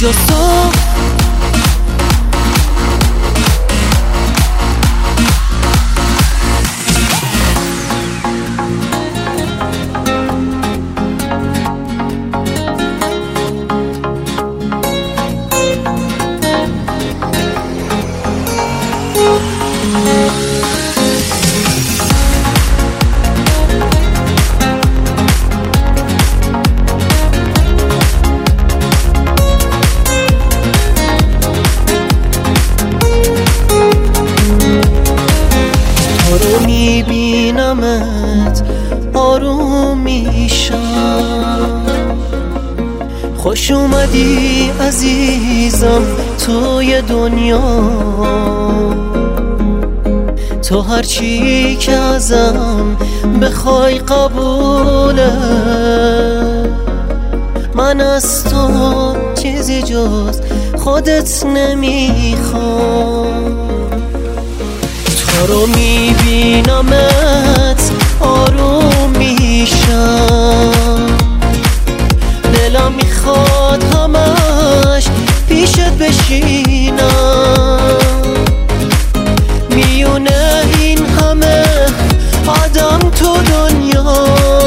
جز تو. میبینمت آروم میشم، خوش اومدی عزیزم توی دنیا. تو هرچی که ازم بخوای قبوله، من از تو چیزی جز خودت نمیخوام. تو رو میبینمت آروم میشم، دلم میخواد همش پیشت بشینم. میونه این همه آدم تو دنیا،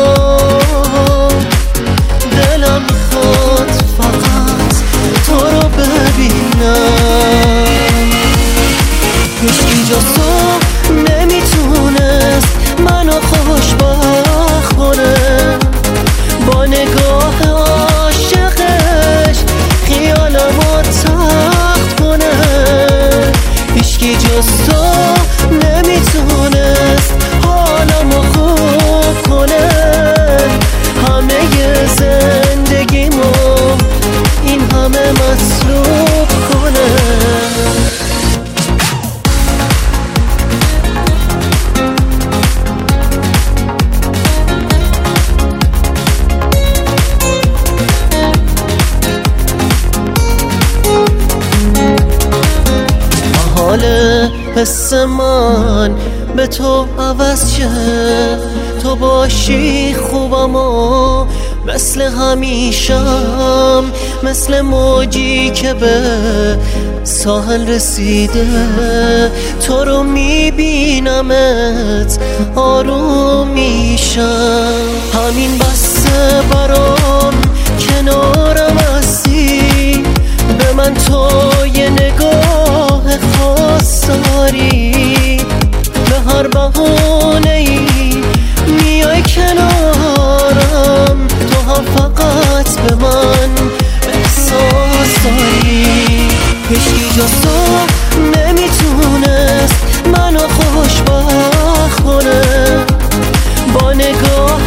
دلم میخواد فقط تو رو ببینم. هیچکی جز تو نمیتونست منو خوشبخت کنه، با نگاه عاشقش خیالمو تخت کنه. هیچکی جز تو نمیتونست حالمو خوب کنه، همه زندگیمو این همه مصروف کنه. حس من به تو عوض شه، تو باشی خوبم و مثل همیشم، مثل موجی که به ساحل رسیده. تو رو میبینمت آروم میشم، همین بسته برام کنارم هستی. به من تو یه نگاه خاص داری، به هر بهانه‌ای میای کنارم. تو هم فقط به من احساس داری. هیچکی جز تو نمیتونست منو خوشبخت کنه، با نگاه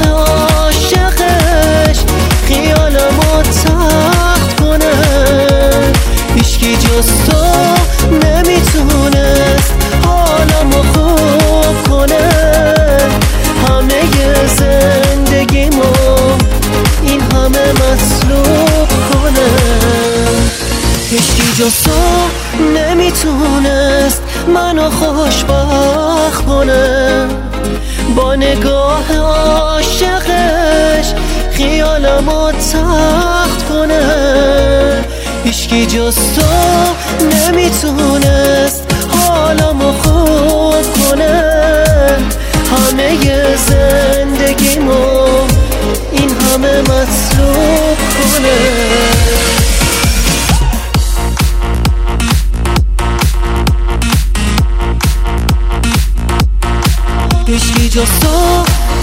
عاشقش خیالمو تخت کنه. هیچکی جز تو نمیتونست حالمو خوب کنه، همه زندگیمو این همه مصروف کنه. هیچکی جز تو نمیتونست منو خوشبخت کنه، با نگاه عاشقش خیالمو تخت کنه. هیچکی جز تو نمیتونست حالمو خوب کنه، همه زندگیمو این همه مصروف کنه. هیچکی جز تو